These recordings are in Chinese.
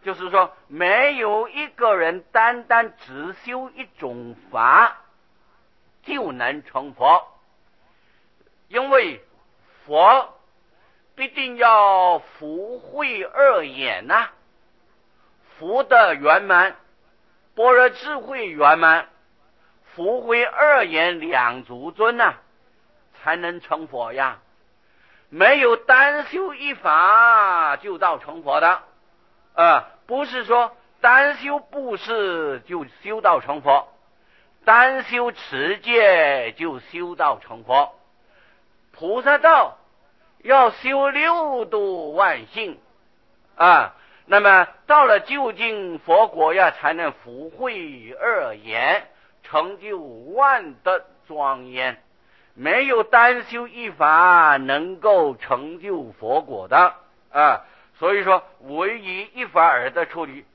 就是说没有一个人单单只修一种法就能成佛，因为佛必定要福慧二眼呐，福的圆满，般若智慧圆满，福慧二眼两足尊呐，才能成佛呀。没有单修一法就到成佛的，不是说单修布施就修到成佛，单修持戒就修到成佛。菩萨道要修六度万行那么到了究竟佛国呀，才能福慧二眼，成就万德庄严。没有单修一法能够成就佛果的所以说唯以一法而得出离，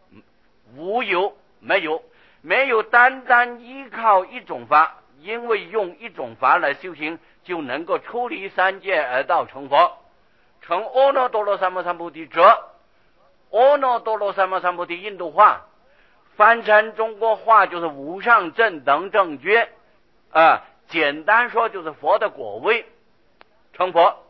没有单单依靠一种法，因为用一种法来修行就能够出离三界而到成佛。成阿耨多罗三藐三菩提者，阿耨多罗三藐三菩提印度话翻成中国话就是无上正等正觉简单说就是佛的果位成佛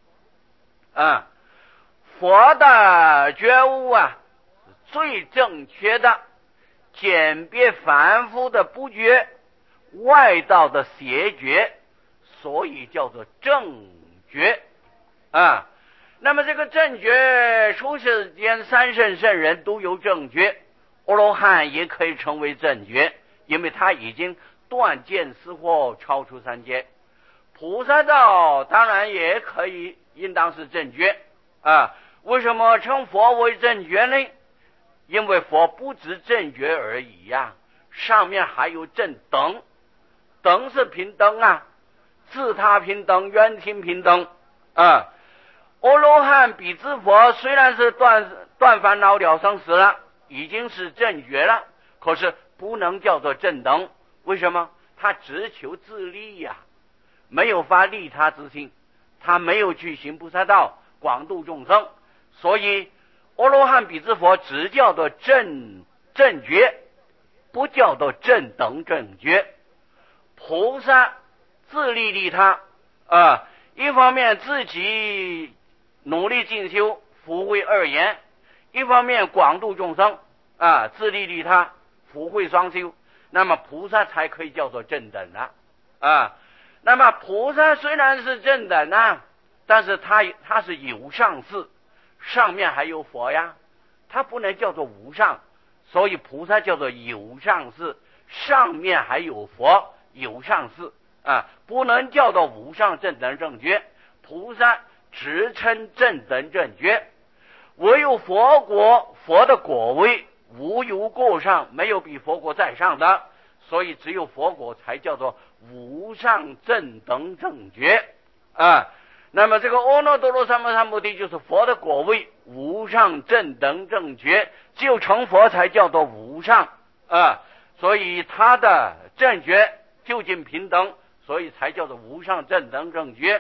佛的觉悟最正确的鉴别凡夫的不觉，外道的邪觉，所以叫做正觉那么这个正觉，出世间三圣圣人都有正觉，阿罗汉也可以成为正觉，因为他已经断见思惑，超出三界。菩萨道当然也可以，应当是正觉为什么称佛为正觉呢？因为佛不止正觉而已上面还有正等，等是平等自他平等，缘听平等阿罗汉比支佛虽然是断烦恼了生死了，已经是正觉了，可是不能叫做正等。为什么？他只求自利没有发利他之心，他没有去行菩萨道广度众生，所以阿罗汉比支佛只叫做正觉，不叫做正等正觉。菩萨自利利他一方面自己努力进修福慧二眼，一方面广度众生自利利他，福慧双修，那么菩萨才可以叫做正等那么菩萨虽然是正等但是他是有上士，上面还有佛他不能叫做无上，所以菩萨叫做有上士，上面还有佛，有上士不能叫做无上正等正觉。菩萨只称正等正觉，唯有佛果，佛的果位无有过上，没有比佛果在上的，所以只有佛果才叫做无上正等正觉那么这个阿耨多罗三藐三菩提就是佛的果位，无上正等正觉，只有成佛才叫做无上所以他的正觉究竟平等，所以才叫做无上正等正觉。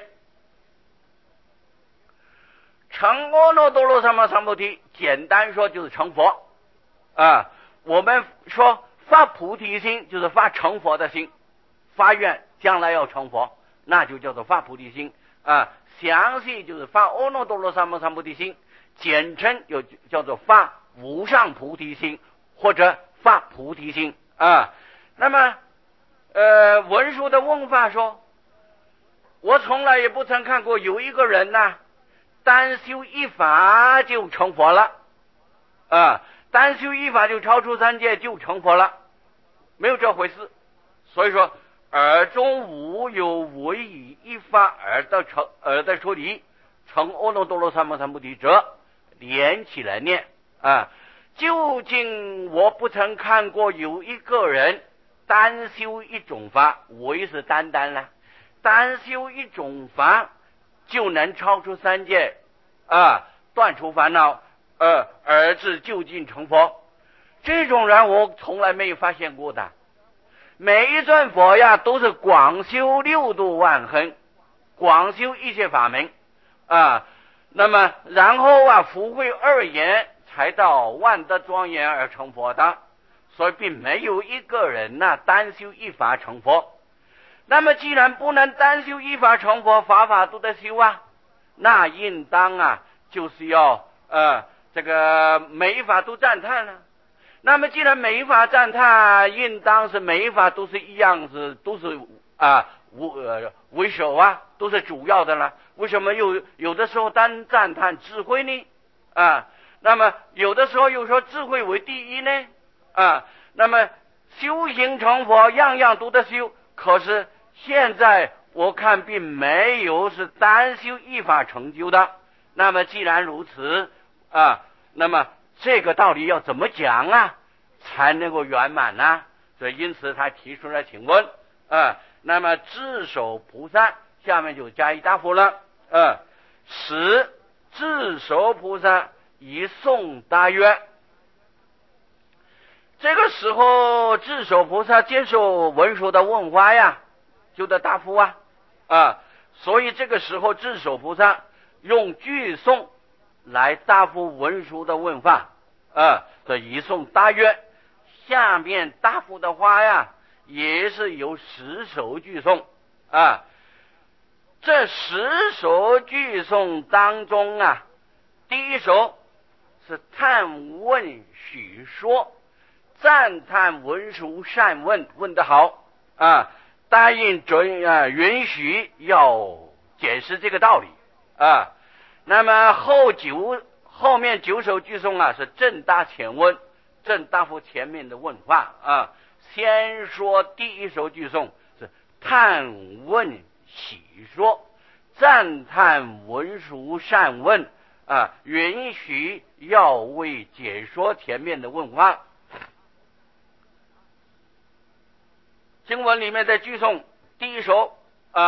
成阿耨多罗三藐三菩提，简单说就是成佛我们说发菩提心就是发成佛的心，发愿将来要成佛，那就叫做发菩提心详细就是发阿耨多罗三藐三菩提心，简称又叫做发无上菩提心或者发菩提心那么文殊的问法说，我从来也不曾看过有一个人单修一法就成佛了单修一法就超出三界就成佛了，没有这回事。所以说耳中无有唯以一法而得出离，成阿耨多罗三藐三菩提者，连起来念究竟我不曾看过有一个人单修一种法，唯是单单修一种法就能超出三界断除烦恼而至究竟成佛，这种人我从来没有发现过的。每一尊佛都是广修六度万行，广修一切法门那么然后福慧二眼才到万德庄严而成佛的，所以并没有一个人单修一法成佛。那么既然不能单修一法成佛，法法都得修啊，那应当就是要这个每一法都赞叹了。那么既然每一法赞叹，应当是每一法都是一样子，都是为首都是主要的了。为什么有的时候单赞叹智慧呢？那么有的时候又说智慧为第一呢？那么修行成佛样样都得修，可是现在我看并没有是单修一法成就的。那么既然如此那么这个道理要怎么讲才能够圆满呢？所以因此他提出了请问那么智首菩萨下面就加以答复了使智首菩萨以诵答曰。这个时候智首菩萨接受文殊的问话就得答复所以这个时候智首菩萨用句诵来答复文殊的问话这以诵答曰。下面答复的话也是有10首句诵这10首句诵当中第一首是叹问许说，赞叹文殊善问，问得好答应允许要解释这个道理那么后面9首句诵是正答前问，正答复前面的问话先说第一首句诵是叹问喜说，赞叹文殊善问允许要为解说前面的问话。经文里面的句诵第一首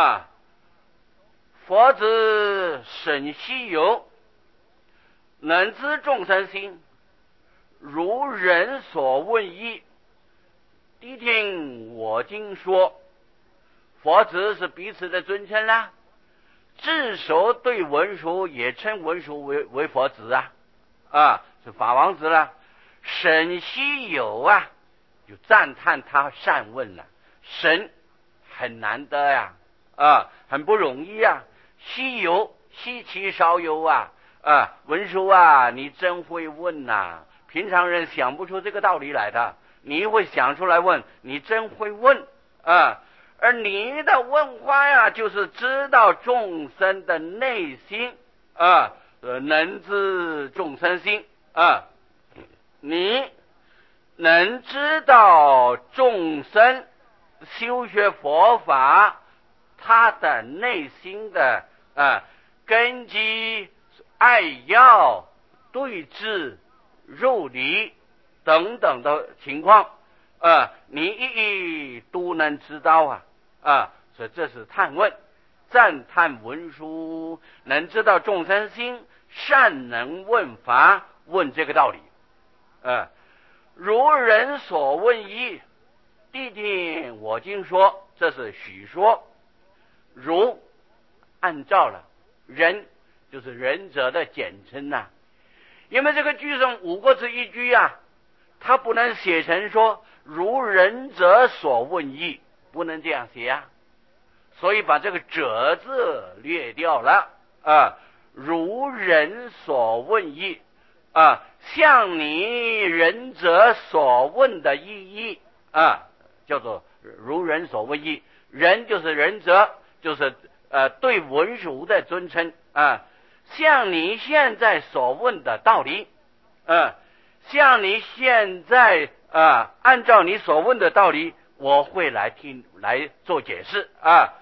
佛子甚稀有，能知众生心，如人所问意，谛听我今说。佛子是彼此的尊称智首对文殊也称文殊为佛子是法王子了。甚稀有就赞叹他善问了。神很难得很不容易稀有稀奇少有文殊你真会问平常人想不出这个道理来的，你会想出来问，你真会问而你的问话就是知道众生的内心能知众生心你能知道众生修学佛法他的内心的根基、爱要、对治、入理等等的情况你一一都能知道所以这是叹问，赞叹文殊能知道众生心，善能问法，问这个道理如人所问意，谛听我今说，这是许说。如按照了，人就是仁者的简称因为这个句诵5个字一句它不能写成说如仁者所问意，不能这样写所以把这个者字略掉了如人所问意像你仁者所问的意义叫做如人所问意。人就是仁者，就是对文殊的尊称像你现在所问的道理像你现在按照你所问的道理，我会来做解释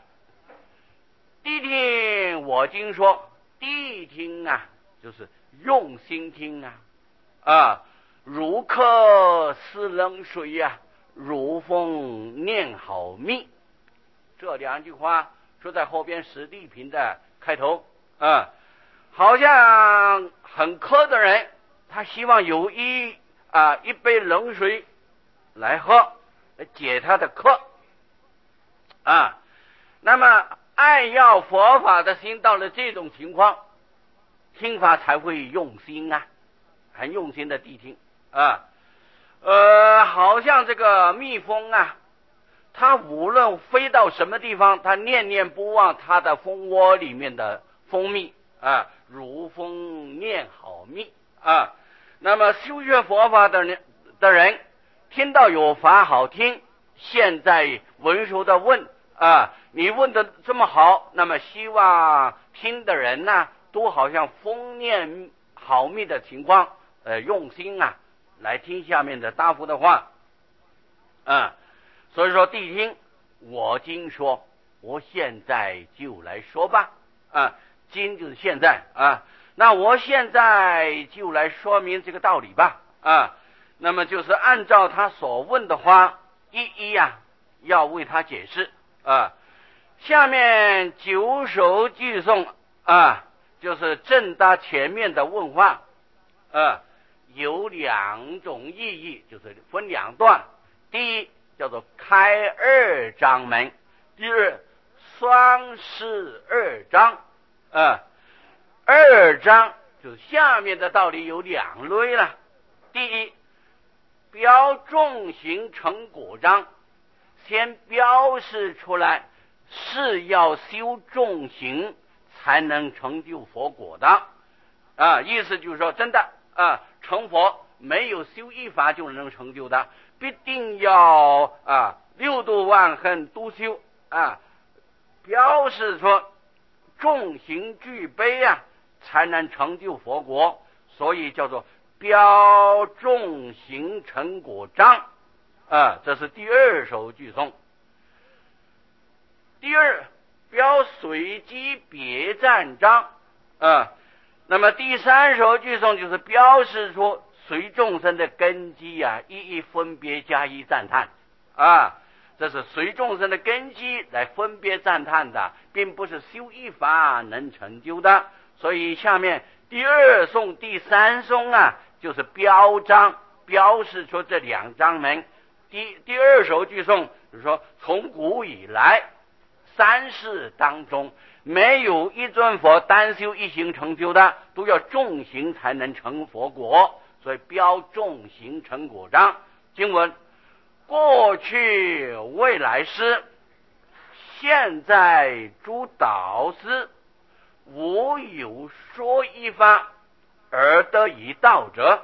谛听我今说，谛听就是用心听如客思冷水如风念好蜜。这2句话说在后边史地品的开头好像很渴的人，他希望有一杯冷水来喝，来解他的渴那么爱要佛法的心到了这种情况，听法才会用心很用心的谛听啊。好像这个蜜蜂啊，它无论飞到什么地方，它念念不忘它的蜂窝里面的蜂蜜啊，如蜂念好蜜啊。那么修学佛法的人听到有法好听，现在文殊的问啊，你问的这么好，那么希望听的人呢，都好像蜂念好蜜的情况，用心啊来听下面的答复的话啊。所以说谛听，我今说，我现在就来说吧啊。今就是现在啊，那我现在就来说明这个道理吧啊。那么就是按照他所问的话，一一啊要为他解释啊。下面9首句颂啊，就是正答前面的问话啊，有2种意义，就是分2段。第一叫做开2章门，第二双释2章啊。2章就是下面的道理有2类了。第一，标重行成果章，先标示出来是要修重行才能成就佛果的啊。意思就是说，真的啊，成佛没有修一法就能成就的，必定要6度万行都修啊，标示出重行具备啊，才能成就佛国，所以叫做标重行成果章啊。这是第2首句颂。第二，标随机别赞章啊。那么第3首句颂就是标示出随众生的根基啊，一一分别加以赞叹啊。这是随众生的根基来分别赞叹的，并不是修一法能成就的。所以下面第2颂、第3颂啊，就是标章，标示出这2章门。第2首句颂就是说，从古以来3世当中，没有一尊佛单修一行成就的，都要重行才能成佛果，所以标重行成果章。经文：过去未来世，现在诸导师，无有说一法而得一道者。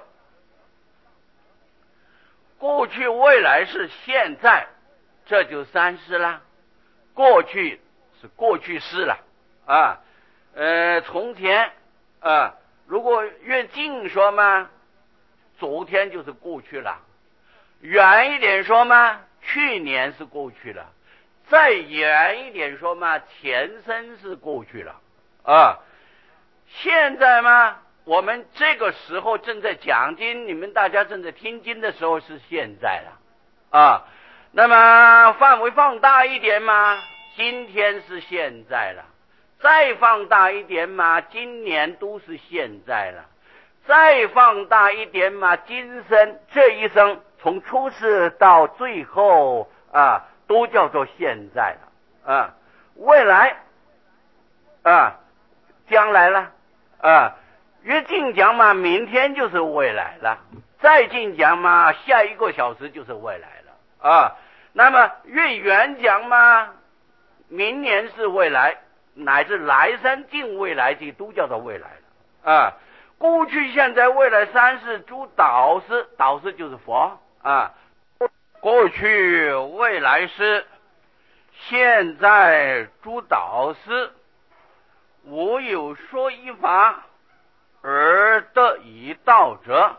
过去未来世现在，这就3世了。过去是过去式了啊。从前啊，如果越近说嘛，昨天就是过去了；远一点说嘛，去年是过去了；再远一点说嘛，前生是过去了啊。现在嘛，我们这个时候正在讲经，你们大家正在听经的时候是现在了啊。那么范围放大一点嘛，今天是现在了；再放大一点嘛，今年都是现在了；再放大一点嘛，今生这一生从出世到最后啊，都叫做现在了啊。未来啊，将来了啊，越近讲嘛，明天就是未来了；再近讲嘛，下1个小时就是未来了啊。那么越远讲嘛，明年是未来，乃至来生近未来际都叫做未来了啊。过去现在未来3世诸导师，导师就是佛啊。过去未来世，现在诸导师，无有说一法而得一道者。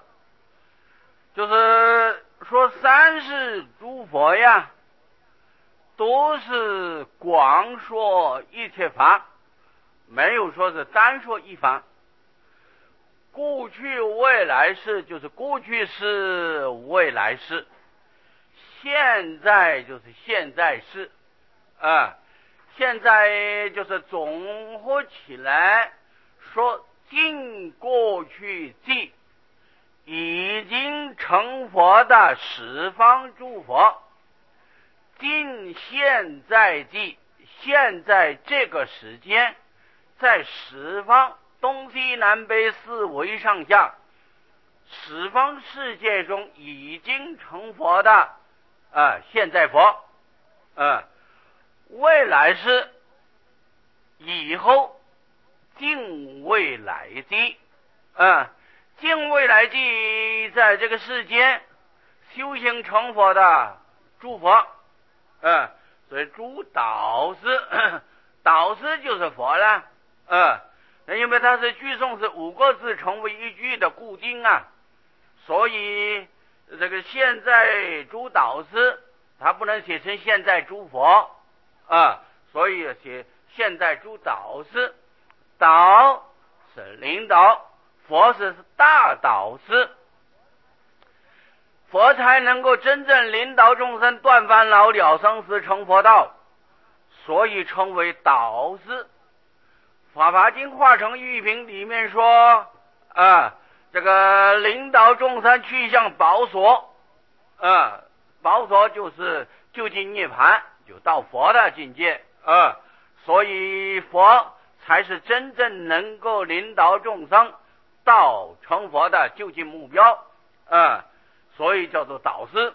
就是说3世诸佛呀，都是广说一切法，没有说是单说一法。过去未来世就是过去世未来世，现在就是现在世啊。现在就是总合起来说，尽过去际已经成佛的十方诸佛，尽现在际，现在这个时间，在十方东西南北四维上下十方世界中已经成佛的现在佛，未来世以后尽未来际，尽未来际在这个世间修行成佛的诸佛，所以诸导师，导师就是佛了，因为它是句诵是5个字成为一句的固定啊，所以这个现在诸导师它不能写成现在诸佛所以写现在诸导师，导是领导，佛是大导师，佛才能够真正领导众生断烦恼了生死成佛道，所以称为导师。法华经化成玉瓶里面说这个领导众生去向宝所，宝所就是究竟涅槃，就到佛的境界，所以佛才是真正能够领导众生到成佛的究竟目标，所以叫做导师。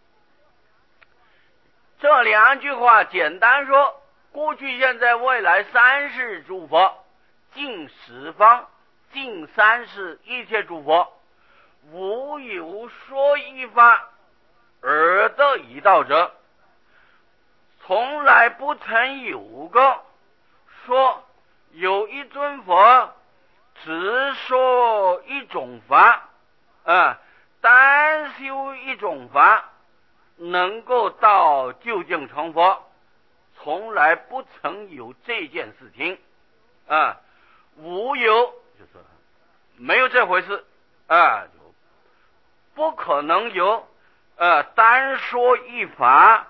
这2句话简单说，过去现在未来3世诸佛，尽十方尽3世一切诸佛，无有说一法而得一道者，从来不曾有个说有一尊佛只说一种法，单修一种法能够到究竟成佛，从来不曾有这件事情，无有就是没有这回事，就不可能有单说一法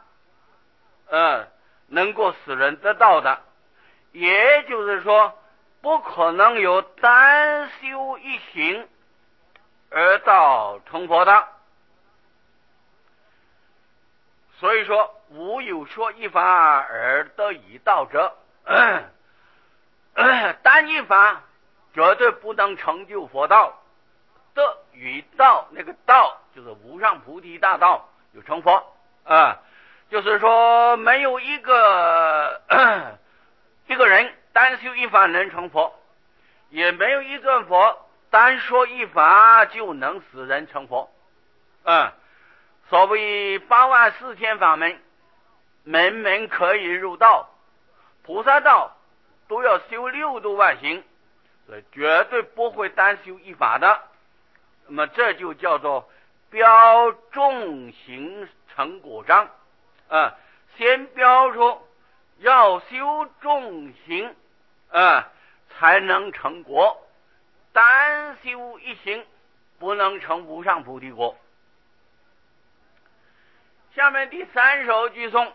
能够使人得到的，也就是说不可能有单修一行而到成佛的。所以说无有说一法而得一道者，单一法绝对不能成就佛道，得与道，那个道就是无上菩提大道，就成佛，就是说没有一个人单修一法能成佛，也没有一尊佛单说一法就能使人成佛，所谓84000法门，门门可以入道，菩萨道都要修6度万行，所以绝对不会单修一法的。那么这就叫做标众行成果章，先标出要修众行，才能成果，单修一行不能成无上菩提果。下面第3首句诵，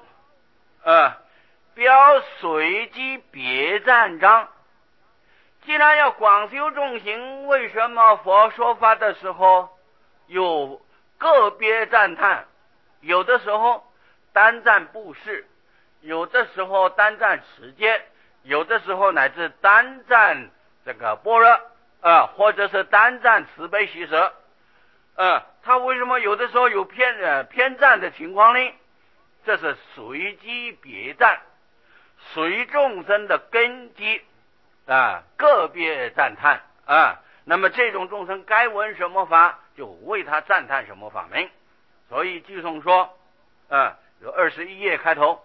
标随机别赞章。既然要广修众行，为什么佛说法的时候有个别赞叹？有的时候单赞布施，有的时候单赞持戒，有的时候乃至单赞这个般若，或者是单赞慈悲喜舍。他为什么有的时候有偏赞的情况呢？这是随机别赞，随众生的根基个别赞叹那么这种众生该闻什么法，就为他赞叹什么法门。所以句诵说有21页开头，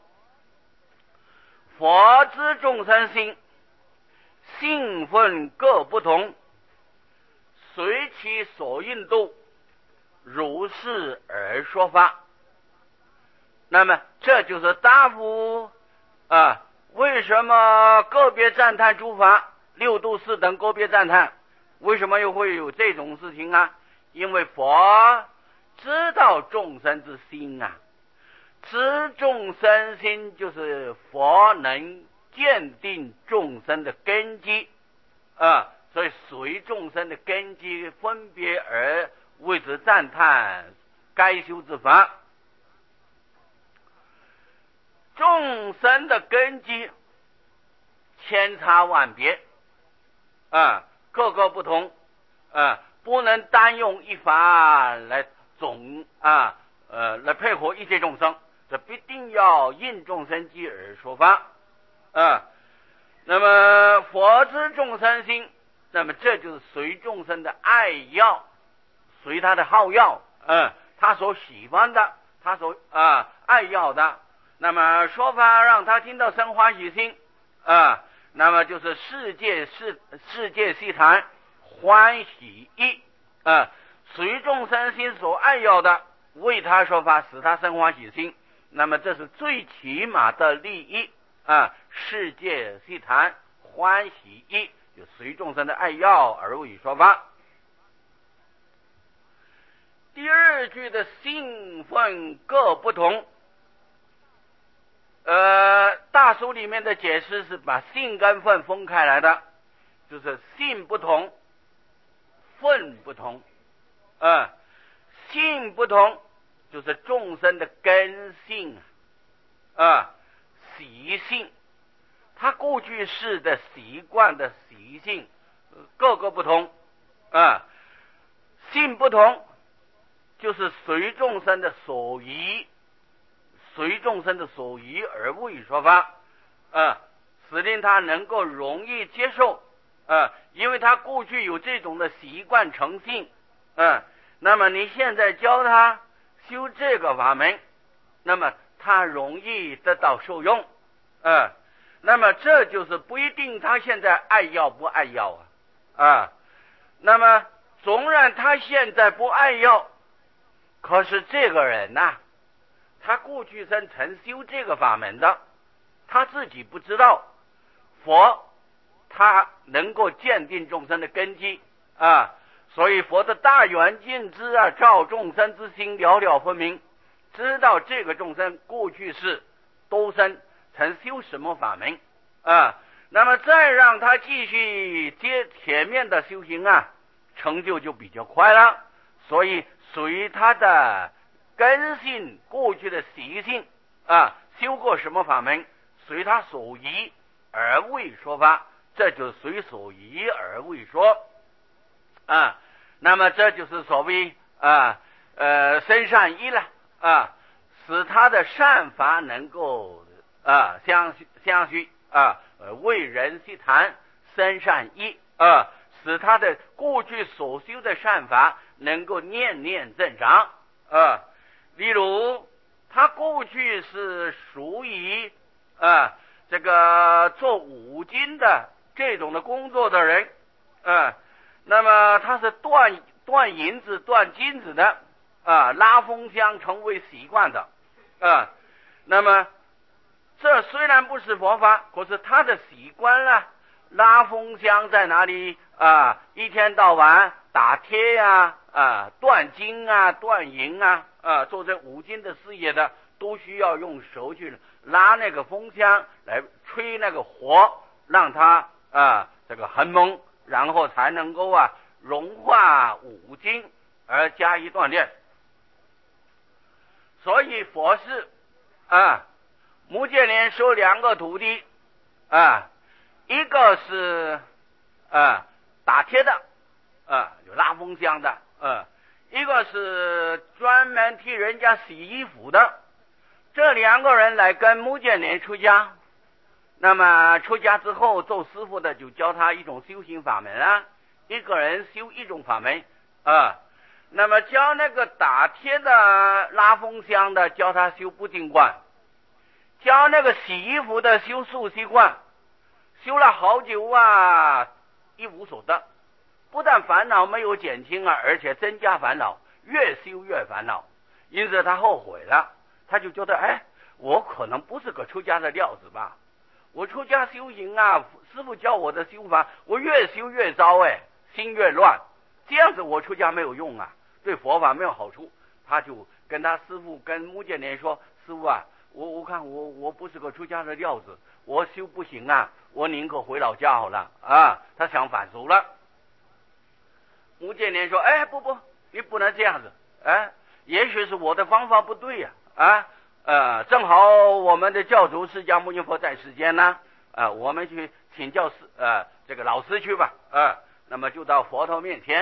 佛知众生心，性分各不同，随其所应度，如是而说法。那么这就是答复为什么个别赞叹诸法6度4等个别赞叹，为什么又会有这种事情啊？因为佛知道众生之心知众生心就是佛能鉴定众生的根基所以随众生的根基分别而为之赞叹该修之法。众生的根基千差万别各个不同不能单用一法来来配合一切众生，这必定要应众生机而说法。那么佛知众生心，那么这就是随众生的爱要，随他的好要，他所喜欢的，他所爱要的，那么说法让他听到生欢喜心，那么就是世界悉谈欢喜意，随众生心所爱要的，为他说法，使他生欢喜心，那么这是最起码的利益，世界悉谈欢喜意，就随众生的爱要而为说法。第二句的性分各不同，大书里面的解释是把性跟分分开来的，就是性不同，分不同。性不同就是众生的根性，习性，他过去世的习惯的习性各个不同，性不同就是随众生的所宜，随众生的所宜而为说法，使令他能够容易接受，因为他过去有这种的习惯成性，那么你现在教他修这个法门，那么他容易得到受用，那么这就是不一定他现在爱要不爱要那么纵然他现在不爱要，可是这个人他过去生曾修这个法门的，他自己不知道，佛他能够鉴定众生的根基所以佛的大圆镜智照众生之心了了分明，知道这个众生过去世都生曾修什么法门那么再让他继续接前面的修行成就就比较快了。所以随他的根性过去的习性修过什么法门，随他所宜而为说法，这就是随所宜而为说那么这就是所谓生善意了使他的善法能够相续为人悉谈生善意使他的过去所修的善法能够念念增长例如他过去是属于这个做五金的这种的工作的人那么他是断银子断金子的拉风箱成为习惯的那么这虽然不是佛法，可是他的习惯拉风箱在哪里一天到晚打铁断金断银做这五金的事业的，都需要用手去拉那个风箱来吹那个火，让它这个恒蒙，然后才能够融化五金而加以锻炼。所以佛是目犍连收2个徒弟一个是打铁的有拉风箱的一个是专门替人家洗衣服的。这2个人来跟目犍连出家，那么出家之后做师傅的就教他一种修行法门一个人修一种法门那么教那个打铁的拉风箱的教他修不净观，教那个洗衣服的修素习观，修了好久一无所得，不但烦恼没有减轻而且增加烦恼，越修越烦恼。因此他后悔了，他就觉得我可能不是个出家的料子吧，我出家修行师父教我的修法，我越修越糟心越乱，这样子我出家没有用对佛法没有好处。他就跟他师父跟目犍连说，师父我看我不是个出家的料子，我修不行我宁可回老家好了他想反俗了。目犍连说不，你不能这样子也许是我的方法不对正好我们的教主释迦牟尼佛在世间我们去请教这个老师去吧那么就到佛陀面前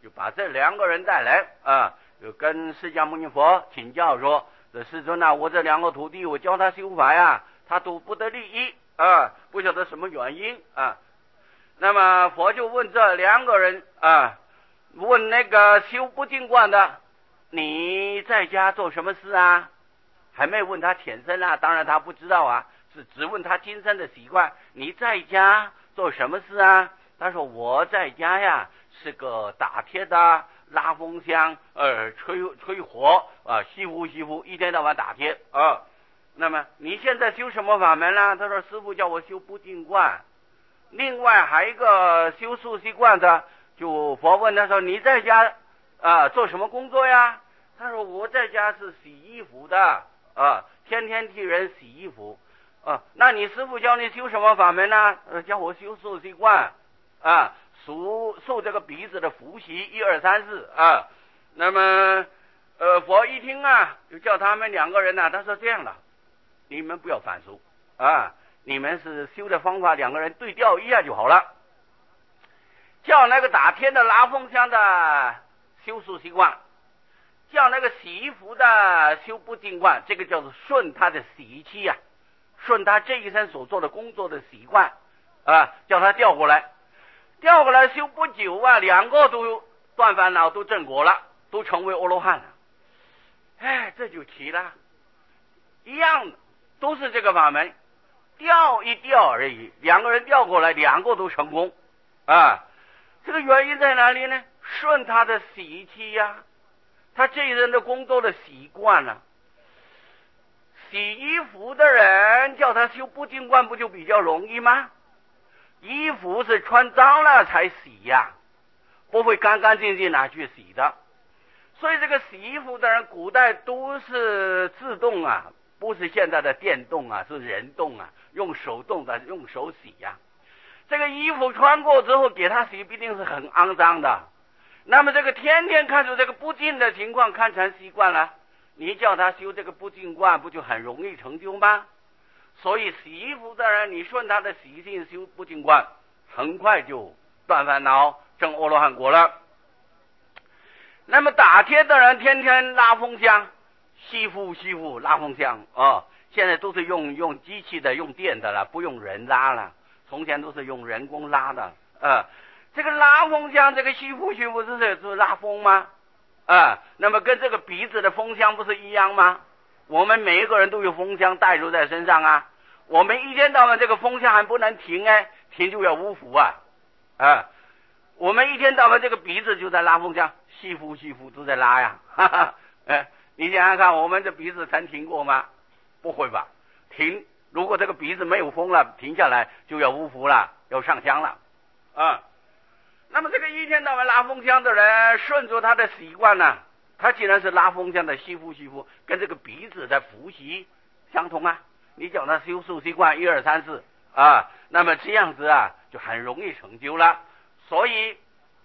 就把这2个人带来啊，就跟释迦牟尼佛请教说：世尊啊，我这2个徒弟，我教他修法呀，他都不得利益啊，不晓得什么原因啊。那么佛就问这2个人啊，问那个修不净观的，你在家做什么事啊？还没问他前身啊，当然他不知道啊，是只问他今生的习惯。你在家做什么事啊？他说我在家呀，是个打铁的，拉风箱，吹火啊，吸呼，一天到晚打铁啊。那么你现在修什么法门呢？他说师父叫我修不净观。另外还有一个修宿习观的，就佛问他说你在家做什么工作呀？他说我在家是洗衣服的啊，天天替人洗衣服啊。那你师父教你修什么法门呢？教我修宿习观啊，受这个鼻子的伏习1、2、3、4啊。那么佛一听啊，就叫他们2个人他说这样了，你们不要反诉啊，你们是修的方法，2个人对调一下就好了。叫那个打天的拉风箱的修宿习惯，叫那个洗衣服的修不净观，这个叫做顺他的习气啊，顺他这一生所做的工作的习惯啊，叫他调过来修不久啊，2个都断烦恼，都正果了，都成为阿罗汉了。这就奇了，一样都是这个法门，调一调而已，2个人调过来，2个都成功啊。这个原因在哪里呢？顺他的习气呀，他这一人的工作的习惯了。洗衣服的人叫他修不净观，不就比较容易吗？衣服是穿脏了才洗呀，不会干干净净拿去洗的。所以这个洗衣服的人，古代都是自动啊，不是现在的电动啊，是人动啊，用手动的，用手洗呀。这个衣服穿过之后给他洗，必定是很肮脏的。那么这个天天看出这个不净的情况，看成习惯了，你叫他修这个不净观，不就很容易成就吗？所以洗衣服的人，你顺他的习性修不净观，很快就断烦恼，证阿罗汉果了。那么打铁的人天天拉风箱，吸呼拉风箱啊，现在都是用机器的，用电的了，不用人拉了。从前都是用人工拉的这个拉风箱，这个吸呼是拉风吗？那么跟这个鼻子的风箱不是一样吗？我们每一个人都有风箱带入在身上啊，我们一天到晚这个风箱还不能停停就要污福我们一天到晚这个鼻子就在拉风箱，吸呼都在拉呀你想想看，我们这鼻子曾停过吗？不会吧，停。如果这个鼻子没有风了，停下来就要污福了，要上香了那么这个一天到晚拉风箱的人，顺着他的习惯呢，他既然是拉风箱的吸呼，跟这个鼻子的伏习相同啊。你叫他修宿习惯1、2、3、4那么这样子就很容易成就了。所以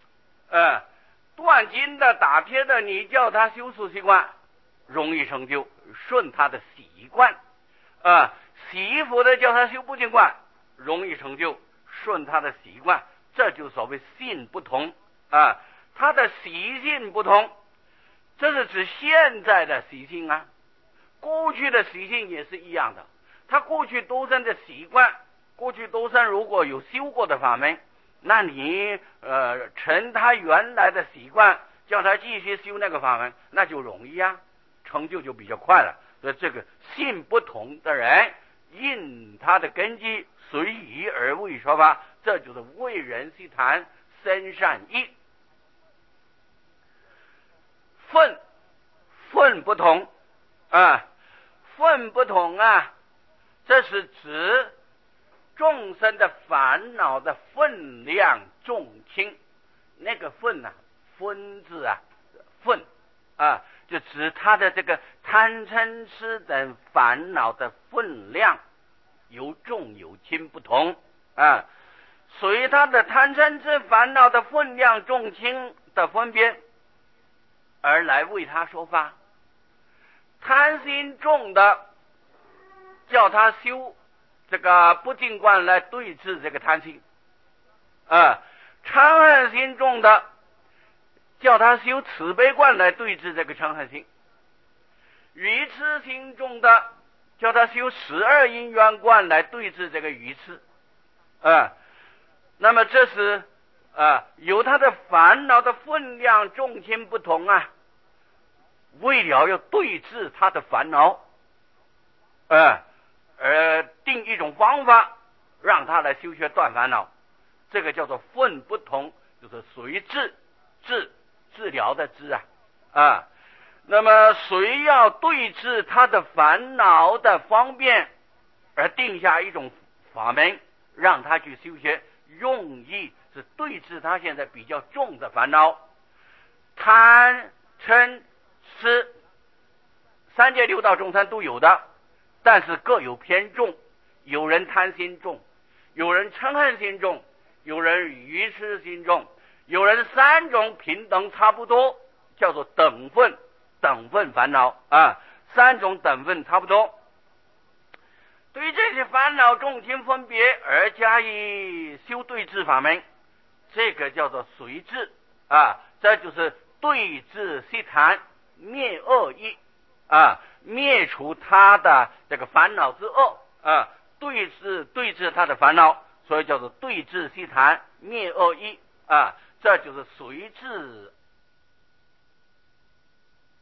断经的打铁的，你叫他修宿习惯容易成就，顺他的习惯洗衣服的叫他修不净观容易成就，顺他的习惯，这就所谓性不同他的习性不同，这是指现在的习性过去的习性也是一样的。他过去多生的习惯，过去多生如果有修过的法门，那你承他原来的习惯，叫他继续修那个法门，那就容易成就比较快了。所以这个性不同的人，因他的根基随宜而为说法，这就是为人悉谈生善意。分不同分不同这是指众生的烦恼的分量重轻。那个分分字分就指他的这个贪嗔痴等烦恼的分量有重有轻不同随他的贪嗔痴烦恼的分量重轻的分别而来为他说法。贪心重的叫他修这个不净观来对治这个贪心嗔恨心重的叫他修慈悲观来对治这个嗔恨心；愚痴心中的，叫他修12因缘观来对治这个愚痴。那么这是由他的烦恼的分量重轻不同啊，为了要对治他的烦恼，而定一种方法让他来修学断烦恼，这个叫做分不同，就是随治疗的治那么谁要对治他的烦恼的方便，而定下一种法门让他去修学，用意是对治他现在比较重的烦恼，贪嗔痴三界六道众生都有的，但是各有偏重，有人贪心重，有人嗔恨心重，有人愚痴心重，有人3种平等差不多，叫做等分烦恼3种等分差不多。对于这些烦恼重轻分别而加以修对治法门，这个叫做随治这就是对治悉檀，灭恶意灭除他的这个烦恼之恶对治他的烦恼，所以叫做对治悉檀，灭恶意这就是随治